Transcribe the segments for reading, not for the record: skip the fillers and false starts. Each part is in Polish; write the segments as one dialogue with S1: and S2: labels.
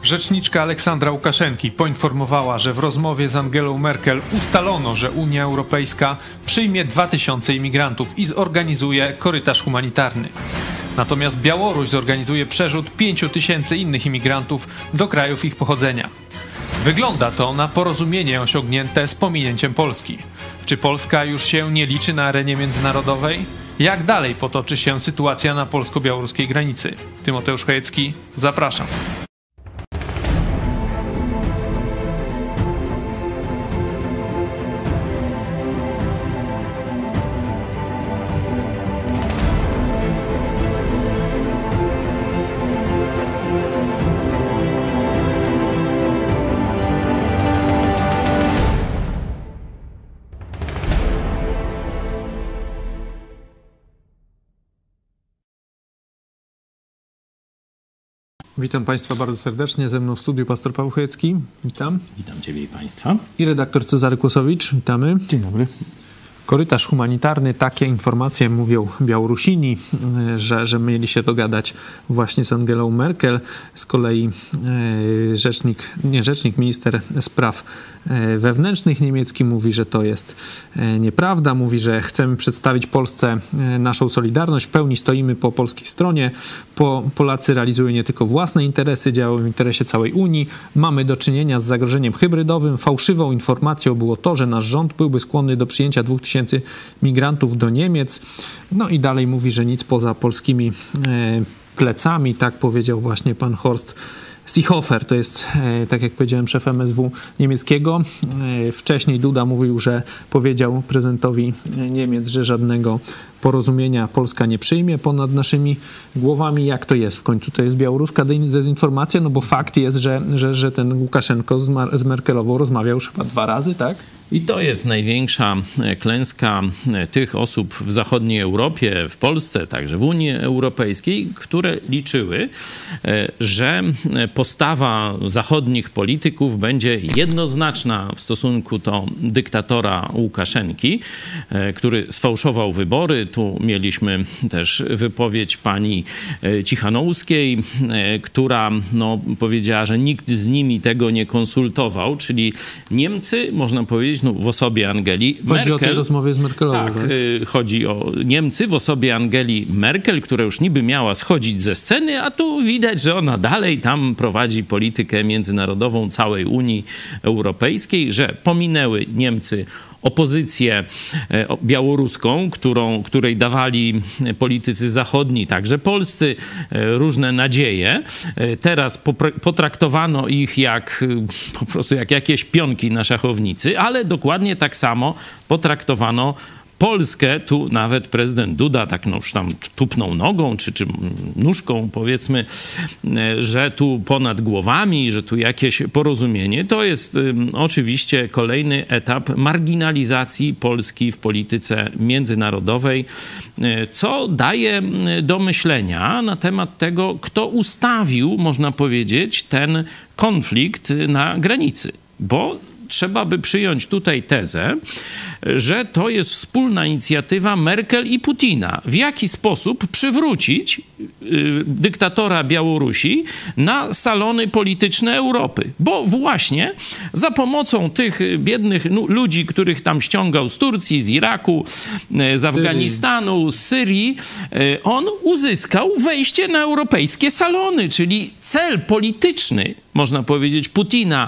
S1: Rzeczniczka Aleksandra Łukaszenki poinformowała, że w rozmowie z Angelą Merkel ustalono, że Unia Europejska przyjmie 2000 imigrantów i zorganizuje korytarz humanitarny. Natomiast Białoruś zorganizuje przerzut 5000 innych imigrantów do krajów ich pochodzenia. Wygląda to na porozumienie osiągnięte z pominięciem Polski. Czy Polska już się nie liczy na arenie międzynarodowej? Jak dalej potoczy się sytuacja na polsko-białoruskiej granicy? Tymoteusz Chojecki, zapraszam. Witam Państwa bardzo serdecznie. Ze mną w studiu pastor Paweł Chojecki. Witam.
S2: Witam Ciebie i Państwa.
S1: I redaktor Cezary Kłosowicz. Witamy.
S2: Dzień dobry.
S1: Korytarz humanitarny, takie informacje mówią Białorusini, że mieli się dogadać właśnie z Angelą Merkel. Z kolei minister spraw wewnętrznych niemiecki mówi, że to jest nieprawda. Mówi, że chcemy przedstawić Polsce naszą solidarność. W pełni stoimy po polskiej stronie. Polacy realizują nie tylko własne interesy, działają w interesie całej Unii. Mamy do czynienia z zagrożeniem hybrydowym. Fałszywą informacją było to, że nasz rząd byłby skłonny do przyjęcia 2000 migrantów do Niemiec. No i dalej mówi, że nic poza polskimi plecami. Tak powiedział właśnie pan Horst Seehofer, to jest, tak jak powiedziałem, szef MSW niemieckiego. Wcześniej Duda mówił, że powiedział prezydentowi Niemiec, że żadnego porozumienia Polska nie przyjmie ponad naszymi głowami. Jak to jest w końcu? To jest białoruska dezinformacja? No bo fakt jest, że ten Łukaszenko z Merkelową rozmawiał już chyba 2 razy, tak?
S2: I to jest największa klęska tych osób w zachodniej Europie, w Polsce, także w Unii Europejskiej, które liczyły, że postawa zachodnich polityków będzie jednoznaczna w stosunku do dyktatora Łukaszenki, który sfałszował wybory. Tu mieliśmy też wypowiedź pani Cichanouskiej, która powiedziała, że nikt z nimi tego nie konsultował, czyli Niemcy, można powiedzieć, w osobie Angeli Merkel.
S1: Chodzi o tej rozmowie z Merkelową.
S2: Tak, chodzi o Niemcy w osobie Angeli Merkel, która już niby miała schodzić ze sceny, a tu widać, że ona dalej tam prowadzi politykę międzynarodową całej Unii Europejskiej, że pominęły Niemcy opozycję białoruską, której dawali politycy zachodni, także polscy, różne nadzieje. Teraz potraktowano ich po prostu jak jakieś pionki na szachownicy, ale dokładnie tak samo potraktowano Polskę. Tu nawet prezydent Duda tak już tam tupnął nogą, czy nóżką, powiedzmy, że tu ponad głowami, że tu jakieś porozumienie. To jest oczywiście kolejny etap marginalizacji Polski w polityce międzynarodowej, co daje do myślenia na temat tego, kto ustawił, można powiedzieć, ten konflikt na granicy. Bo trzeba by przyjąć tutaj tezę, że to jest wspólna inicjatywa Merkel i Putina. W jaki sposób przywrócić dyktatora Białorusi na salony polityczne Europy. Bo właśnie za pomocą tych biednych ludzi, których tam ściągał z Turcji, z Iraku, z Afganistanu, z Syrii, on uzyskał wejście na europejskie salony, czyli cel polityczny, można powiedzieć, Putina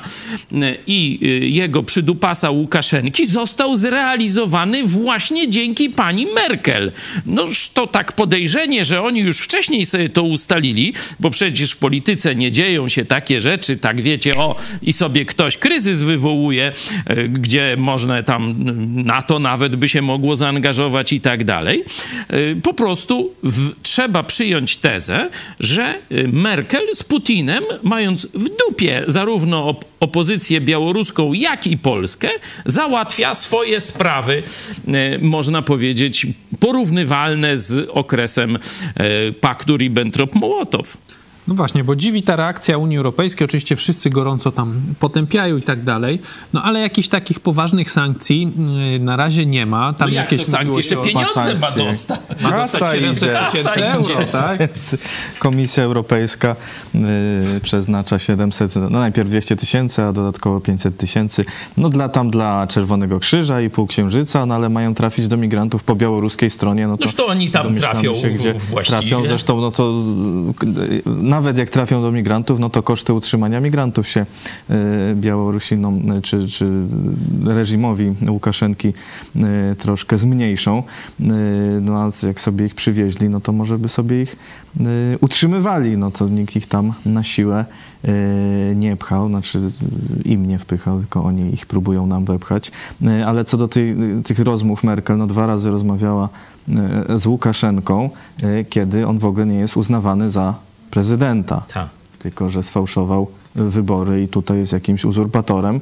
S2: i jego przydupasa Łukaszenki został zrealizowany właśnie dzięki pani Merkel. Noż to tak podejrzenie, że oni już wcześniej sobie to ustalili, bo przecież w polityce nie dzieją się takie rzeczy, tak wiecie, i sobie ktoś kryzys wywołuje, gdzie można tam NATO nawet by się mogło zaangażować i tak dalej. Po prostu trzeba przyjąć tezę, że Merkel z Putinem, mając w dupie zarówno opozycję białoruską, jak i Polskę, załatwia swoje sprawy, można powiedzieć, porównywalne z okresem paktu Ribbentrop-Mołotow.
S1: No właśnie, bo dziwi ta reakcja Unii Europejskiej. Oczywiście wszyscy gorąco tam potępiają i tak dalej, no ale jakichś takich poważnych sankcji na razie nie ma. Tam
S2: No
S1: jakieś
S2: to sankcje? Jeszcze pieniądze ma dostać.
S1: Ma dostać 700 000 euro, tak?
S3: Komisja Europejska przeznacza 700, no najpierw 200 000, a dodatkowo 500 000, no dla Czerwonego Krzyża i Półksiężyca, no ale mają trafić do migrantów po białoruskiej stronie, no
S2: to oni tam trafią
S3: gdzie
S2: właściwie.
S3: Trafią, zresztą no to nawet jak trafią do migrantów, no to koszty utrzymania migrantów się Białorusinom czy reżimowi Łukaszenki troszkę zmniejszą. No a jak sobie ich przywieźli, no to może by sobie ich utrzymywali. No to nikt ich tam na siłę nie pchał, znaczy im nie wpychał, tylko oni ich próbują nam wepchać. Ale co do tych rozmów Merkel, no 2 razy rozmawiała z Łukaszenką, kiedy on w ogóle nie jest uznawany za prezydenta.
S2: Ta.
S3: Tylko że sfałszował wybory i tutaj jest jakimś uzurpatorem.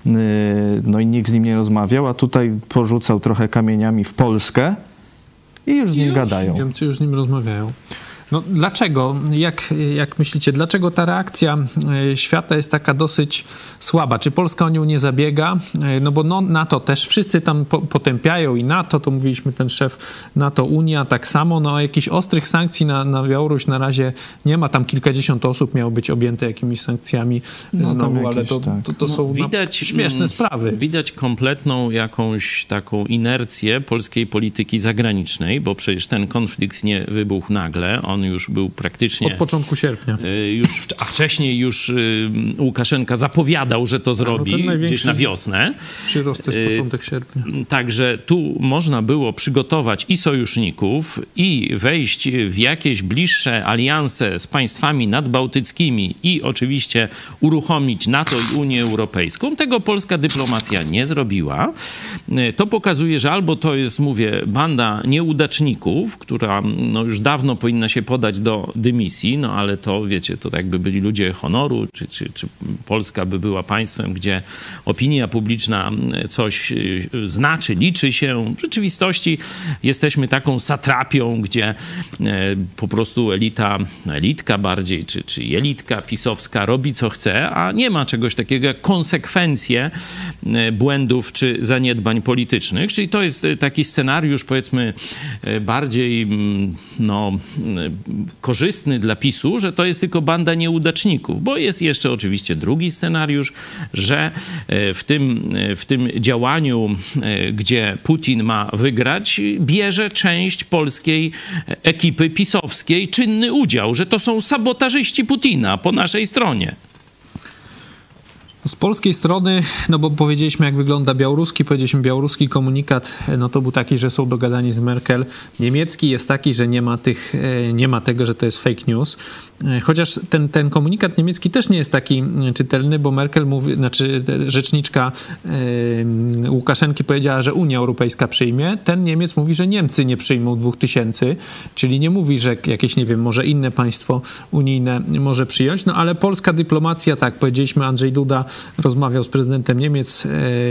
S3: No i nikt z nim nie rozmawiał, a tutaj porzucał trochę kamieniami w Polskę i już z nim gadają.
S1: Niemcy już z nim rozmawiają. No dlaczego? Jak myślicie, dlaczego ta reakcja świata jest taka dosyć słaba? Czy Polska o nią nie zabiega? No bo NATO też wszyscy tam potępiają i NATO, to mówiliśmy, ten szef NATO, Unia tak samo, no jakichś ostrych sankcji na Białoruś na razie nie ma. Tam kilkadziesiąt osób miało być objęte jakimiś sankcjami znowu, ale to są śmieszne sprawy.
S2: Widać kompletną jakąś taką inercję polskiej polityki zagranicznej, bo przecież ten konflikt nie wybuchł nagle. On już był praktycznie...
S1: Od początku sierpnia.
S2: A wcześniej już Łukaszenka zapowiadał, że to zrobi gdzieś na wiosnę.
S1: Przyrost to jest początek sierpnia.
S2: Także tu można było przygotować i sojuszników, i wejść w jakieś bliższe alianse z państwami nadbałtyckimi i oczywiście uruchomić NATO i Unię Europejską. Tego polska dyplomacja nie zrobiła. To pokazuje, że albo to jest, mówię, banda nieudaczników, która no, już dawno powinna się podać do dymisji, no ale to, wiecie, to jakby byli ludzie honoru, czy Polska by była państwem, gdzie opinia publiczna coś znaczy, liczy się. W rzeczywistości jesteśmy taką satrapią, gdzie po prostu elitka bardziej, czy jelitka pisowska robi co chce, a nie ma czegoś takiego jak konsekwencje błędów czy zaniedbań politycznych. Czyli to jest taki scenariusz, powiedzmy, bardziej korzystny dla PiS-u, że to jest tylko banda nieudaczników, bo jest jeszcze oczywiście drugi scenariusz, że w tym działaniu, gdzie Putin ma wygrać, bierze część polskiej ekipy pisowskiej czynny udział, że to są sabotażyści Putina po naszej stronie.
S1: Z polskiej strony, no bo powiedzieliśmy, jak wygląda białoruski komunikat, no to był taki, że są dogadani z Merkel. Niemiecki jest taki, że nie ma tego, że to jest fake news. Chociaż ten komunikat niemiecki też nie jest taki czytelny, bo Merkel mówi, rzeczniczka Łukaszenki powiedziała, że Unia Europejska przyjmie. Ten Niemiec mówi, że Niemcy nie przyjmą 2000, czyli nie mówi, że jakieś, nie wiem, może inne państwo unijne może przyjąć. No ale polska dyplomacja, tak, powiedzieliśmy, Andrzej Duda rozmawiał z prezydentem Niemiec,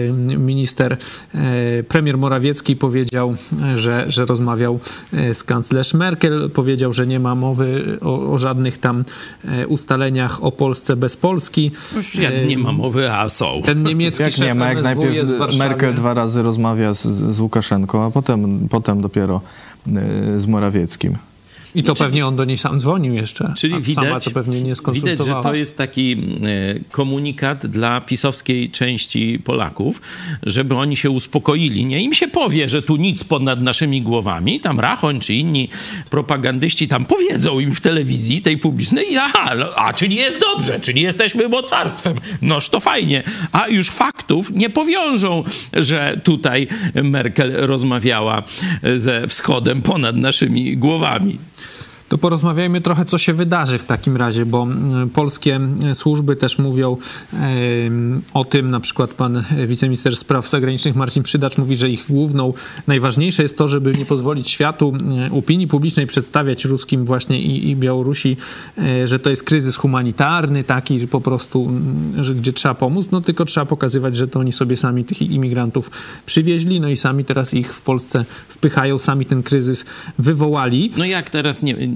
S1: premier Morawiecki powiedział, że rozmawiał z kanclerz Merkel, powiedział, że nie ma mowy o żadnych tam ustaleniach o Polsce bez Polski.
S2: Już nie ma mowy, a są.
S1: Ten niemiecki
S3: jak
S1: szef
S3: nie ma, jak
S1: MSW
S3: najpierw
S1: jest w Warszawie.
S3: Merkel 2 razy rozmawia z Łukaszenką, a potem dopiero z Morawieckim.
S1: I to pewnie on do niej sam dzwonił jeszcze.
S2: Czyli
S1: sama to pewnie nie skonsultowała.
S2: widać, że to jest taki komunikat dla pisowskiej części Polaków, żeby oni się uspokoili. Nie im się powie, że tu nic ponad naszymi głowami. Tam Rachoń czy inni propagandyści tam powiedzą im w telewizji tej publicznej, czyli jest dobrze, czyli jesteśmy mocarstwem. Noż to fajnie. A już faktów nie powiążą, że tutaj Merkel rozmawiała ze Wschodem ponad naszymi głowami.
S1: To porozmawiajmy trochę, co się wydarzy w takim razie, bo polskie służby też mówią o tym, na przykład pan wiceminister spraw zagranicznych Marcin Przydacz mówi, że ich najważniejsze jest to, żeby nie pozwolić światu, opinii publicznej przedstawiać ruskim właśnie i Białorusi, że to jest kryzys humanitarny taki, że po prostu, gdzie trzeba pomóc, no tylko trzeba pokazywać, że to oni sobie sami tych imigrantów przywieźli, no i sami teraz ich w Polsce wpychają, sami ten kryzys wywołali.
S2: No jak teraz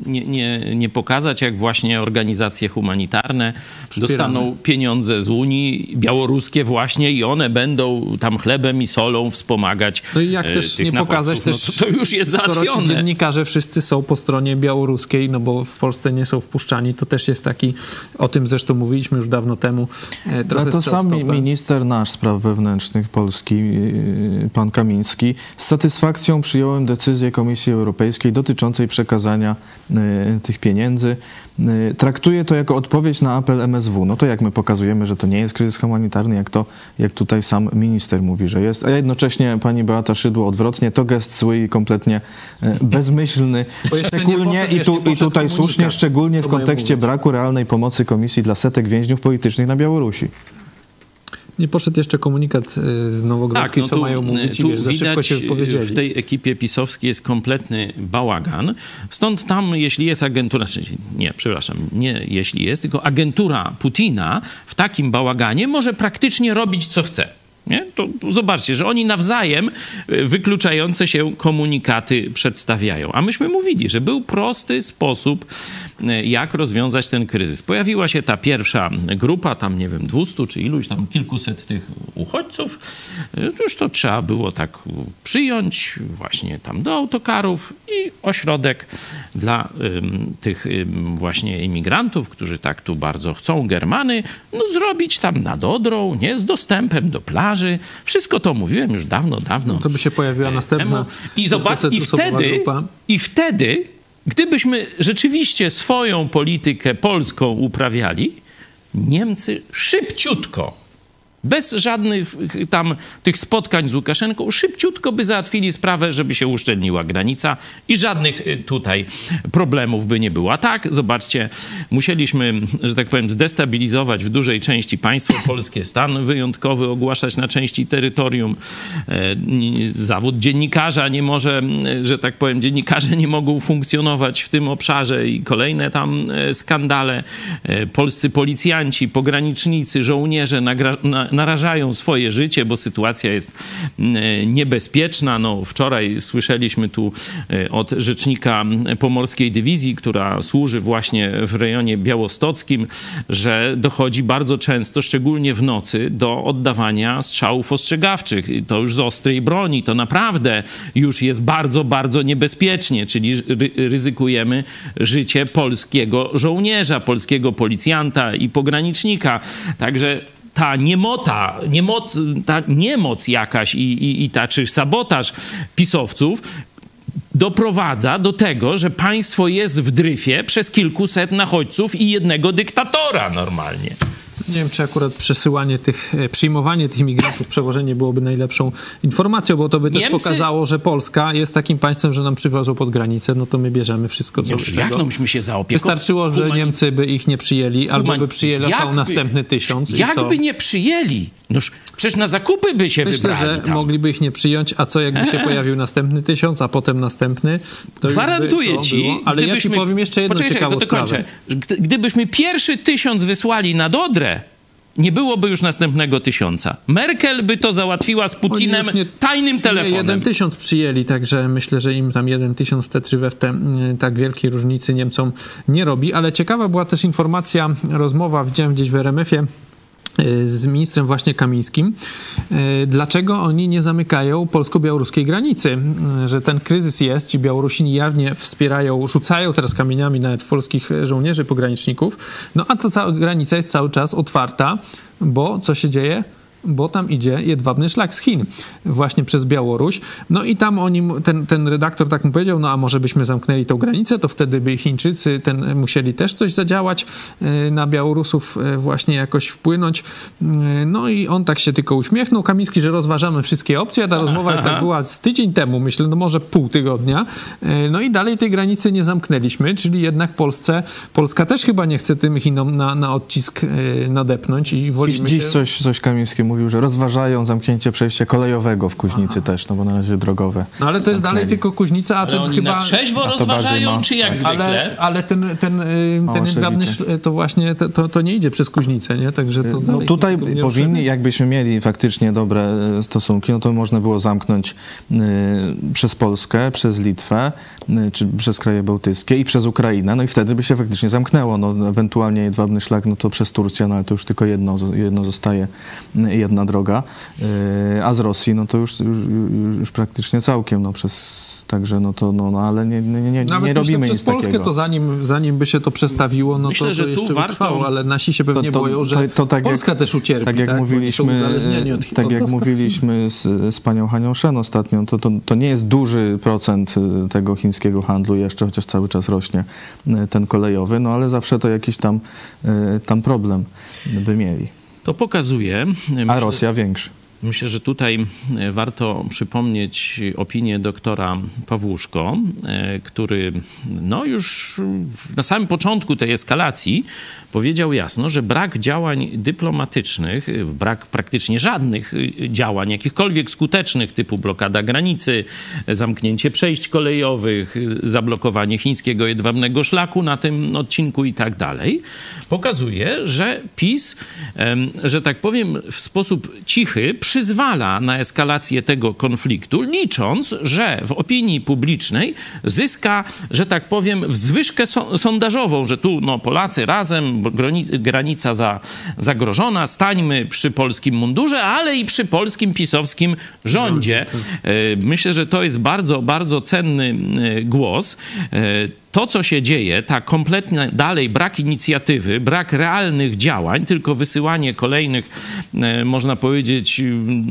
S2: nie pokazać, jak właśnie organizacje humanitarne dostaną pieniądze z Unii, białoruskie właśnie, i one będą tam chlebem i solą wspomagać
S1: No i jak też nie pokazać,
S2: no to już jest załatwione.
S1: Skoro ci dziennikarze wszyscy są po stronie białoruskiej, no bo w Polsce nie są wpuszczani, to też jest taki, o tym zresztą mówiliśmy już dawno temu, trochę
S3: Ale to sam minister nasz spraw wewnętrznych Polski, pan Kamiński, z satysfakcją przyjąłem decyzję Komisji Europejskiej dotyczącej przekazania tych pieniędzy. Traktuje to jako odpowiedź na apel MSW. No to jak my pokazujemy, że to nie jest kryzys humanitarny, jak tutaj sam minister mówi, że jest, a jednocześnie pani Beata Szydło odwrotnie, to gest zły i kompletnie bezmyślny. Szczególnie, i tutaj słusznie, szczególnie w kontekście braku realnej pomocy Komisji dla setek więźniów politycznych na Białorusi.
S1: Nie poszedł jeszcze komunikat z Nowogrodzkiej, co mają mówić, i za szybko się wypowiedzieli.
S2: W tej ekipie pisowskiej jest kompletny bałagan. Stąd tam, jeśli jest agentura, nie jeśli jest, tylko agentura Putina w takim bałaganie może praktycznie robić, co chce. Nie? To zobaczcie, że oni nawzajem wykluczające się komunikaty przedstawiają. A myśmy mówili, że był prosty sposób, jak rozwiązać ten kryzys. Pojawiła się ta pierwsza grupa, tam nie wiem, 200 czy iluś, tam kilkuset tych uchodźców. Już to trzeba było tak przyjąć właśnie tam do autokarów i ośrodek dla tych właśnie imigrantów, którzy tak tu bardzo chcą, Germany, no zrobić tam nad Odrą, nie, z dostępem do plaży. Wszystko to mówiłem już dawno.
S1: No to by się pojawiła następna.
S2: I zobacz, i wtedy, gdybyśmy rzeczywiście swoją politykę polską uprawiali, Niemcy szybciutko, bez żadnych tam tych spotkań z Łukaszenką, szybciutko by załatwili sprawę, żeby się uszczelniła granica i żadnych tutaj problemów by nie było. A tak, zobaczcie, musieliśmy, że tak powiem, zdestabilizować w dużej części państwo polskie, stan wyjątkowy ogłaszać na części terytorium. Zawód dziennikarza nie może, że tak powiem, dziennikarze nie mogą funkcjonować w tym obszarze i kolejne tam skandale. Polscy policjanci, pogranicznicy, żołnierze narażają swoje życie, bo sytuacja jest niebezpieczna. No, wczoraj słyszeliśmy tu od rzecznika Pomorskiej Dywizji, która służy właśnie w rejonie białostockim, że dochodzi bardzo często, szczególnie w nocy, do oddawania strzałów ostrzegawczych. To już z ostrej broni. To naprawdę już jest bardzo, bardzo niebezpiecznie, czyli ryzykujemy życie polskiego żołnierza, polskiego policjanta i pogranicznika. Także ta niemoc jakaś czy sabotaż pisowców doprowadza do tego, że państwo jest w dryfie przez kilkuset nachodźców i jednego dyktatora normalnie.
S1: Nie wiem, czy akurat przyjmowanie tych imigrantów, przewożenie byłoby najlepszą informacją, bo to by też pokazało, że Polska jest takim państwem, że nam przywiozą pod granicę, no to my bierzemy wszystko, co z
S2: jak
S1: tego.
S2: Byśmy się zaopiekowali?
S1: Wystarczyło, że Niemcy by ich nie przyjęli, albo by przyjęli następny 1000.
S2: Jakby nie przyjęli? Noż przecież na zakupy by się wybrali.
S1: Myślę, że mogliby ich nie przyjąć, a co jakby się pojawił następny 1000, a potem następny, to
S2: gwarantuję ci,
S1: było. Ale ja ci powiem jeszcze jedną ciekawą sprawę.
S2: Gdybyśmy pierwszy 1000 wysłali nad Odrę, nie byłoby już następnego 1000. Merkel by to załatwiła z Putinem tajnym telefonem.
S1: 1000 przyjęli, także myślę, że im tam 1000 te 3 tak wielkiej różnicy Niemcom nie robi. Ale ciekawa była też informacja, rozmowa, widziałem gdzieś w RMF-ie, z ministrem właśnie Kamińskim, dlaczego oni nie zamykają polsko-białoruskiej granicy, że ten kryzys jest, ci Białorusini jawnie wspierają, rzucają teraz kamieniami nawet w polskich żołnierzy, pograniczników, no a ta granica jest cały czas otwarta, bo co się dzieje? Bo tam idzie jedwabny szlak z Chin, właśnie przez Białoruś. No i tam ten redaktor tak mu powiedział, no a może byśmy zamknęli tą granicę, to wtedy by Chińczycy musieli też coś zadziałać, na Białorusów właśnie jakoś wpłynąć. No i on tak się tylko uśmiechnął, Kamiński, że rozważamy wszystkie opcje, a ta rozmowa już tak była z tydzień temu, myślę, no może pół tygodnia. No i dalej tej granicy nie zamknęliśmy, czyli jednak Polska też chyba nie chce tym Chinom na odcisk nadepnąć i wolimy
S3: Dziś coś Kamiński mówił, że rozważają zamknięcie przejścia kolejowego w Kuźnicy też, no bo na razie drogowe.
S1: No ale to jest dalej tylko Kuźnica, a ten
S2: oni
S1: chyba...
S2: na trzeźwo rozważają, czy jak zwykle?
S1: Ale ten jedwabny to właśnie to nie idzie przez Kuźnicę, nie? Także to
S3: no tutaj powinni, jakbyśmy mieli faktycznie dobre stosunki, no to można było zamknąć przez Polskę, przez Litwę, czy przez kraje bałtyckie i przez Ukrainę, no i wtedy by się faktycznie zamknęło. No, ewentualnie jedwabny szlak, no to przez Turcję, no ale to już tylko jedno zostaje, jedna droga, a z Rosji, no to już praktycznie całkiem, no przez... Także no to, ale nie robimy nic
S1: Polskę,
S3: takiego.
S1: To zanim by się to przestawiło, no myślę, to jeszcze by trwało, ale nasi się pewnie boją, że tak Polska też ucierpi.
S3: Tak jak mówiliśmy z panią Hanią Shen ostatnio, to nie jest duży procent tego chińskiego handlu jeszcze, chociaż cały czas rośnie ten kolejowy, no ale zawsze to jakiś tam problem by mieli.
S2: To pokazuje...
S3: A Rosja większy.
S2: Myślę, że tutaj warto przypomnieć opinię doktora Pawłuszko, który no już na samym początku tej eskalacji powiedział jasno, że brak działań dyplomatycznych, brak praktycznie żadnych działań, jakichkolwiek skutecznych, typu blokada granicy, zamknięcie przejść kolejowych, zablokowanie chińskiego jedwabnego szlaku na tym odcinku i tak dalej, pokazuje, że PiS, że tak powiem, w sposób cichy przyzwala na eskalację tego konfliktu, licząc, że w opinii publicznej zyska, że tak powiem, wzwyżkę sondażową, że tu no, Polacy razem, bo granica zagrożona, stańmy przy polskim mundurze, ale i przy polskim pisowskim rządzie. Myślę, że to jest bardzo, bardzo cenny głos. To, co się dzieje, ta kompletnie dalej brak inicjatywy, brak realnych działań, tylko wysyłanie kolejnych, można powiedzieć,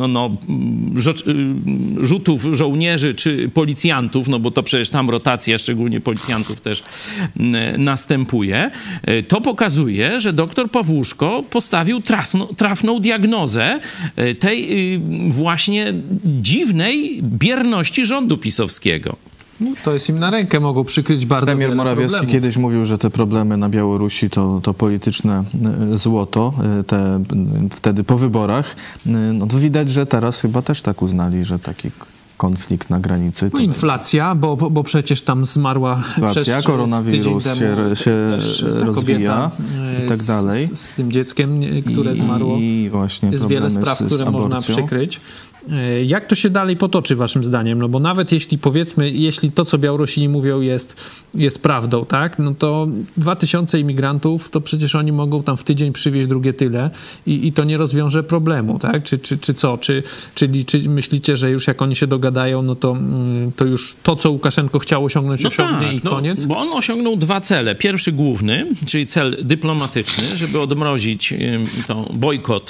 S2: rzutów żołnierzy czy policjantów, no bo to przecież tam rotacja, szczególnie policjantów też następuje, to pokazuje, że doktor Pawłuszko postawił trafną diagnozę tej właśnie dziwnej bierności rządu pisowskiego.
S1: No, to jest im na rękę, mogą przykryć bardzo
S3: Premier
S1: wiele
S3: Morawiecki
S1: problemów.
S3: kiedyś mówił, że te problemy na Białorusi to polityczne złoto, wtedy po wyborach. No to widać, że teraz chyba też tak uznali, że taki konflikt na granicy.
S1: No inflacja, bo przecież tam zmarła
S3: inflacja, koronawirus się rozwija i tak dalej.
S1: Z tym dzieckiem, które zmarło.
S3: I właśnie
S1: jest wiele spraw, które można przykryć. Jak to się dalej potoczy waszym zdaniem? No bo nawet jeśli to, co Białorusini mówią jest prawdą, tak? No to 2000 imigrantów, to przecież oni mogą tam w tydzień przywieźć drugie tyle i to nie rozwiąże problemu, tak? Czy co? Czy myślicie, że już jak oni się dogadają, no to już to, co Łukaszenko chciał osiągnąć, osiągnie i koniec?
S2: Bo on osiągnął dwa cele. Pierwszy główny, czyli cel dyplomatyczny, żeby odmrozić bojkot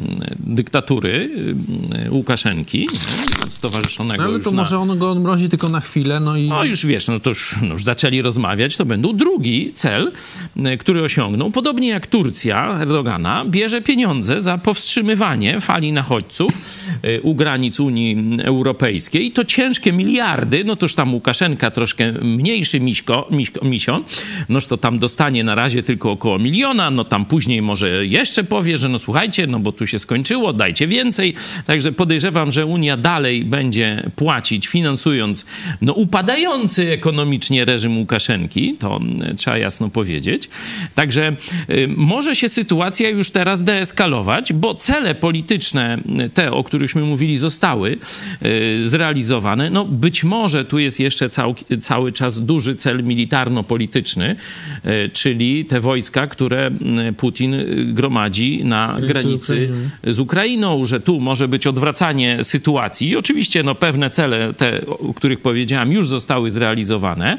S2: dyktatury Łukaszenki, stowarzyszonego.
S1: No ale to może on go odmrozi tylko na chwilę.
S2: No już wiesz, to już zaczęli rozmawiać, to będą drugi cel, który osiągnął, podobnie jak Turcja Erdogana, bierze pieniądze za powstrzymywanie fali nachodźców u granic Unii Europejskiej. I to ciężkie miliardy, no toż tam Łukaszenka troszkę mniejszy misio, noż to tam dostanie na razie tylko około 1 miliona, no tam później może jeszcze powie, że no słuchajcie, no bo tu się skończyło, dajcie więcej. Także podejrzewam, że Unia dalej będzie płacić, finansując upadający ekonomicznie reżim Łukaszenki, to trzeba jasno powiedzieć. Także może się sytuacja już teraz deeskalować, bo cele polityczne, te, o którychśmy mówili, zostały zrealizowane. No być może tu jest jeszcze cały czas duży cel militarno-polityczny, czyli te wojska, które Putin gromadzi na granicy z Ukrainą, że tu może być odwracanie sytuacji. I oczywiście pewne cele, te, o których powiedziałem, już zostały zrealizowane,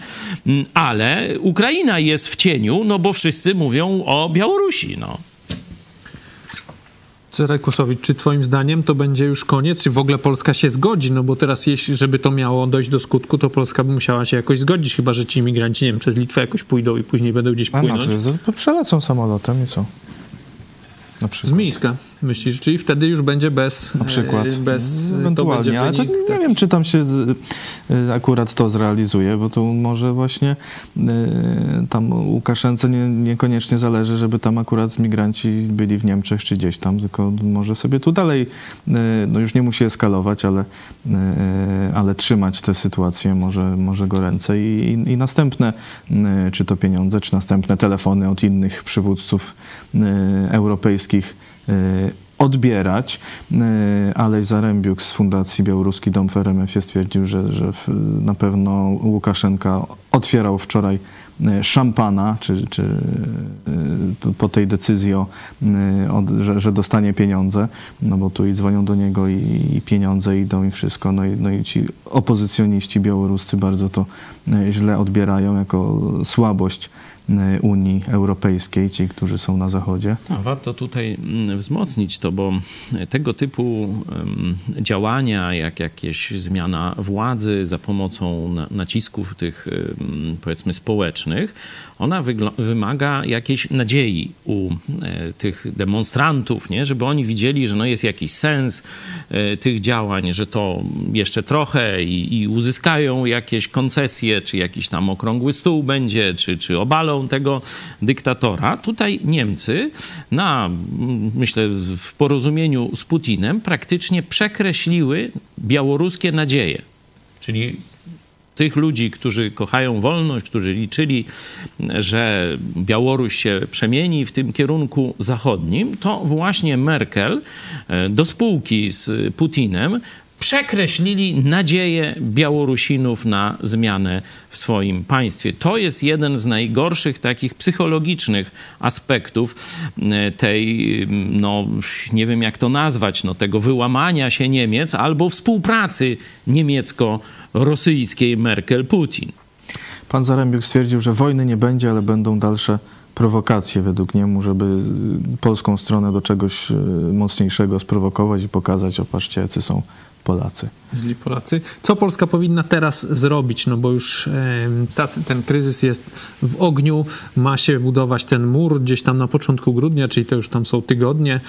S2: ale Ukraina jest w cieniu, bo wszyscy mówią o Białorusi.
S1: Cezary Kłosowicz, czy twoim zdaniem to będzie już koniec? Czy w ogóle Polska się zgodzi? No bo teraz, żeby to miało dojść do skutku, to Polska by musiała się jakoś zgodzić, chyba że ci imigranci, nie wiem, przez Litwę jakoś pójdą i później będą gdzieś płynąć.
S3: To przelecą samolotem i co?
S1: Z Mińska. Myślisz, czyli wtedy już będzie bez...
S3: Na przykład.
S1: Ewentualnie,
S3: ale to nie wiem, czy tam się akurat to zrealizuje, bo to może właśnie tam Łukaszence niekoniecznie zależy, żeby tam akurat migranci byli w Niemczech czy gdzieś tam, tylko może sobie tu dalej, no już nie musi eskalować, ale trzymać tę sytuację może go ręce i następne, czy to pieniądze, czy następne telefony od innych przywódców europejskich odbierać. Alej Zarembiuk z Fundacji Białoruski Dom w RMF-ie stwierdził, że na pewno Łukaszenka otwierał wczoraj szampana, czy po tej decyzji, że dostanie pieniądze, no bo tu i dzwonią do niego i pieniądze idą i wszystko, no i ci opozycjoniści białoruscy bardzo to źle odbierają jako słabość Unii Europejskiej, ci, którzy są na Zachodzie.
S2: Warto tutaj wzmocnić to, bo tego typu działania, jak jakieś zmiana władzy za pomocą nacisków tych, powiedzmy, społecznych, ona wymaga jakiejś nadziei u tych demonstrantów, nie? Żeby oni widzieli, że no jest jakiś sens tych działań, że to jeszcze trochę i uzyskają jakieś koncesje, czy jakiś tam okrągły stół będzie, czy obalą tego dyktatora. Tutaj Niemcy, myślę, w porozumieniu z Putinem, praktycznie przekreśliły białoruskie nadzieje. Czyli tych ludzi, którzy kochają wolność, którzy liczyli, że Białoruś się przemieni w tym kierunku zachodnim, to właśnie Merkel do spółki z Putinem przekreślili nadzieję Białorusinów na zmianę w swoim państwie. To jest jeden z najgorszych takich psychologicznych aspektów tej, no nie wiem jak to nazwać, no tego wyłamania się Niemiec albo współpracy niemiecko-rosyjskiej Merkel-Putin.
S3: Pan Zarembiuk stwierdził, że wojny nie będzie, ale będą dalsze prowokacje według niemu, żeby polską stronę do czegoś mocniejszego sprowokować i pokazać, opatrzcie, jacy są Polacy.
S1: Źli Polacy. Co Polska powinna teraz zrobić? No bo już ten kryzys jest w ogniu, ma się budować ten mur gdzieś tam na początku grudnia, czyli to już tam są tygodnie.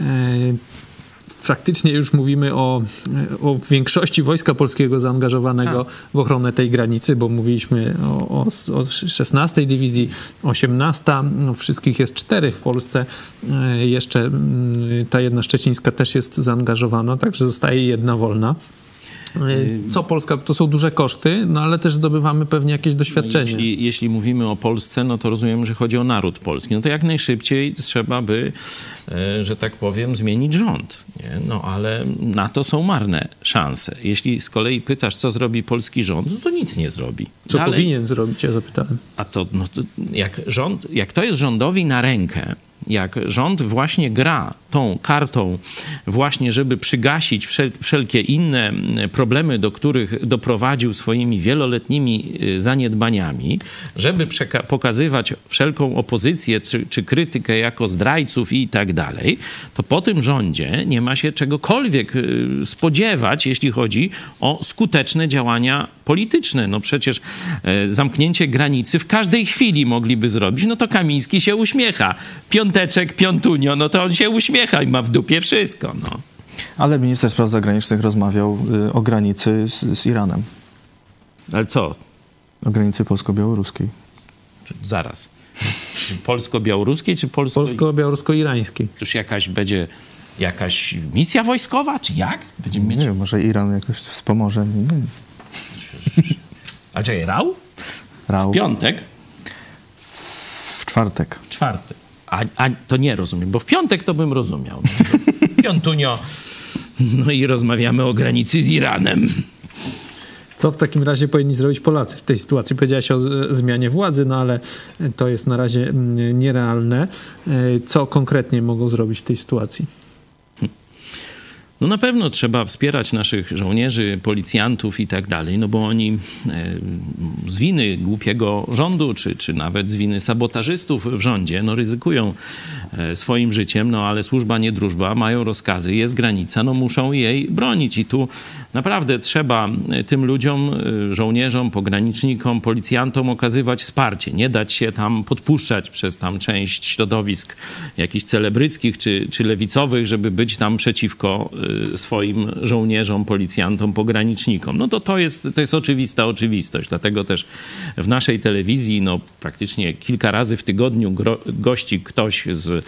S1: Faktycznie już mówimy o większości Wojska Polskiego zaangażowanego w ochronę tej granicy, bo mówiliśmy o 16 dywizji, 18, no wszystkich jest 4 w Polsce, jeszcze ta jedna szczecińska też jest zaangażowana, także zostaje jedna wolna. Co Polska, to są duże koszty, no ale też zdobywamy pewnie jakieś doświadczenie.
S2: No jeśli mówimy o Polsce, no to rozumiem, że chodzi o naród polski. No to jak najszybciej trzeba by, że tak powiem, zmienić rząd. Nie? No ale na to są marne szanse. Jeśli z kolei pytasz, co zrobi polski rząd, no to nic nie zrobi.
S1: Co powinien zrobić, ja zapytałem.
S2: A to, no to jak to jest rządowi na rękę, jak rząd właśnie gra tą kartą właśnie, żeby przygasić wszelkie inne problemy, do których doprowadził swoimi wieloletnimi zaniedbaniami, żeby pokazywać wszelką opozycję czy krytykę jako zdrajców i tak dalej, to po tym rządzie nie ma się czegokolwiek spodziewać, jeśli chodzi o skuteczne działania polityczne. No przecież zamknięcie granicy w każdej chwili mogliby zrobić, no to Kamiński się uśmiecha. Piąteczek, piątunio, no to on się uśmiecha i ma w dupie wszystko, no.
S3: Ale minister spraw zagranicznych rozmawiał o granicy z Iranem.
S2: Ale co?
S3: O granicy polsko-białoruskiej.
S2: Zaraz. Polsko-białoruskiej czy
S1: polsko-białorusko-irańskiej?
S2: Cóż będzie jakaś misja wojskowa, czy jak? Będziemy mieć...
S3: Nie wiem, może Iran jakoś wspomoże. Nie wiem.
S2: A czekaj, Rał?
S3: Rał.
S2: W piątek?
S3: W czwartek.
S2: Czwartek. A to nie rozumiem, bo w piątek to bym rozumiał. No. Piątunio. No i rozmawiamy o granicy z Iranem.
S1: Co w takim razie powinni zrobić Polacy w tej sytuacji? Powiedziałaś o zmianie władzy, no ale to jest na razie nierealne. Co konkretnie mogą zrobić w tej sytuacji?
S2: No na pewno trzeba wspierać naszych żołnierzy, policjantów i tak dalej, no bo oni z winy głupiego rządu, czy nawet z winy sabotażystów w rządzie, no ryzykują swoim życiem, no ale służba nie drużba, mają rozkazy, jest granica, no muszą jej bronić i tu naprawdę trzeba tym ludziom, żołnierzom, pogranicznikom, policjantom okazywać wsparcie, nie dać się tam podpuszczać przez tam część środowisk jakichś celebryckich czy lewicowych, żeby być tam przeciwko swoim żołnierzom, policjantom, pogranicznikom. No to jest oczywista oczywistość. Dlatego też w naszej telewizji no praktycznie kilka razy w tygodniu gości ktoś z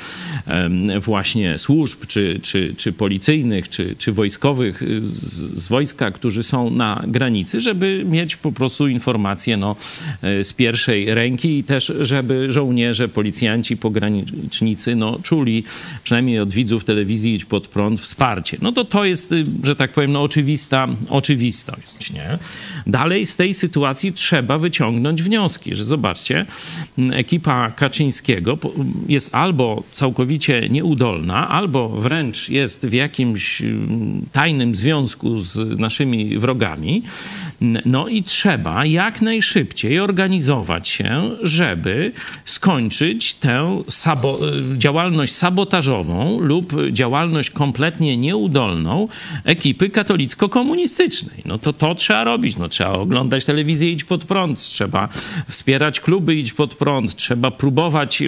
S2: właśnie służb, czy policyjnych, czy wojskowych z wojska, którzy są na granicy, żeby mieć po prostu informacje no, z pierwszej ręki i też, żeby żołnierze, policjanci, pogranicznicy no, czuli, przynajmniej od widzów telewizji Idź Pod Prąd, wsparcie. No to jest, że tak powiem, no, oczywista oczywistość. Nie? Dalej z tej sytuacji trzeba wyciągnąć wnioski, że zobaczcie, ekipa Kaczyńskiego jest albo całkowicie nieudolna, albo wręcz jest w jakimś tajnym związku z naszymi wrogami. No i trzeba jak najszybciej organizować się, żeby skończyć tę działalność sabotażową lub działalność kompletnie nieudolną ekipy katolicko-komunistycznej. No to trzeba robić. No trzeba oglądać telewizję Idź Pod Prąd, trzeba wspierać kluby Idź Pod Prąd, trzeba próbować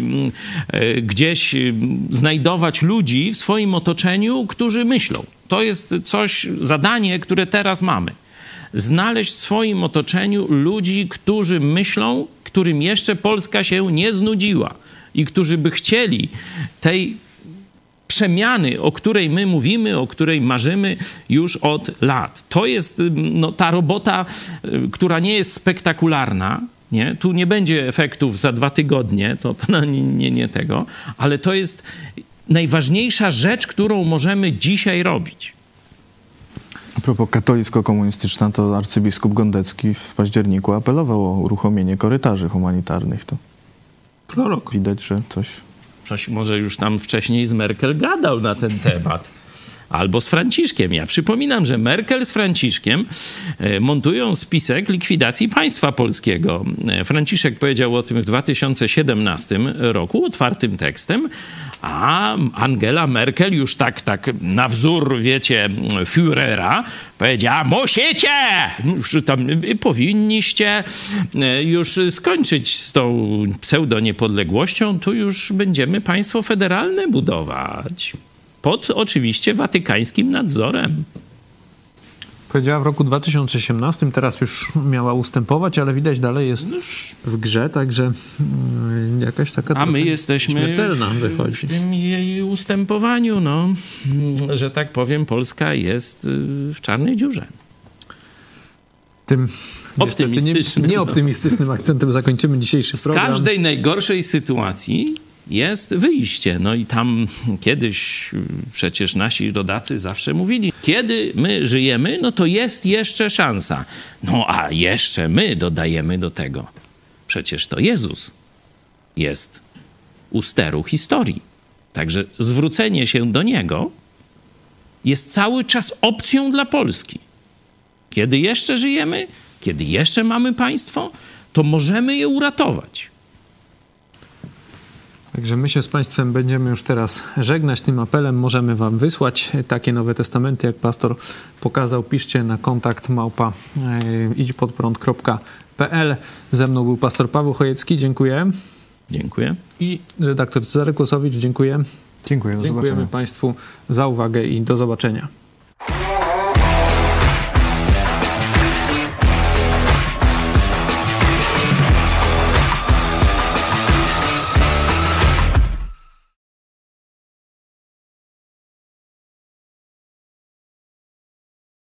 S2: gdzieś znajdować ludzi w swoim otoczeniu, którzy myślą. To jest zadanie, które teraz mamy. Znaleźć w swoim otoczeniu ludzi, którzy myślą, którym jeszcze Polska się nie znudziła i którzy by chcieli tej przemiany, o której my mówimy, o której marzymy już od lat. To jest no, ta robota, która nie jest spektakularna. Nie? Tu nie będzie efektów za 2 tygodnie, to nie tego, ale to jest najważniejsza rzecz, którą możemy dzisiaj robić.
S3: A propos katolicko-komunistyczna, to arcybiskup Gondecki w październiku apelował o uruchomienie korytarzy humanitarnych. To
S1: prorok.
S3: Widać, że
S2: Coś może już tam wcześniej z Merkel gadał na ten temat. Albo z Franciszkiem. Ja przypominam, że Merkel z Franciszkiem montują spisek likwidacji państwa polskiego. Franciszek powiedział o tym w 2017 roku otwartym tekstem, a Angela Merkel już tak na wzór, wiecie, Führera powiedziała: musicie! Już tam powinniście już skończyć z tą pseudoniepodległością, tu już będziemy państwo federalne budować. Pod oczywiście watykańskim nadzorem.
S1: Powiedziała w roku 2018, teraz już miała ustępować, ale widać dalej jest w grze, także jakaś taka
S2: a my jesteśmy
S1: śmiertelna wychodzi.
S2: W tym jej ustępowaniu, no, że tak powiem, Polska jest w czarnej dziurze.
S1: Tym
S2: optymistycznym,
S1: nieoptymistycznym akcentem zakończymy dzisiejszy program.
S2: Z każdej najgorszej sytuacji jest wyjście. No i tam kiedyś przecież nasi rodacy zawsze mówili, kiedy my żyjemy, no to jest jeszcze szansa. No a jeszcze my dodajemy do tego. Przecież to Jezus jest u steru historii. Także zwrócenie się do Niego jest cały czas opcją dla Polski. Kiedy jeszcze żyjemy, kiedy jeszcze mamy państwo, to możemy je uratować.
S1: Także my się z Państwem będziemy już teraz żegnać. Tym apelem możemy Wam wysłać takie Nowe Testamenty, jak pastor pokazał. Piszcie na kontakt idźpodprąd.pl. Ze mną był pastor Paweł Chojecki. Dziękuję.
S2: Dziękuję.
S1: I redaktor Cezary Kłosowicz. Dziękuję.
S3: Dziękuję. Do
S1: Dziękujemy
S3: zobaczenia.
S1: Państwu za uwagę i do zobaczenia.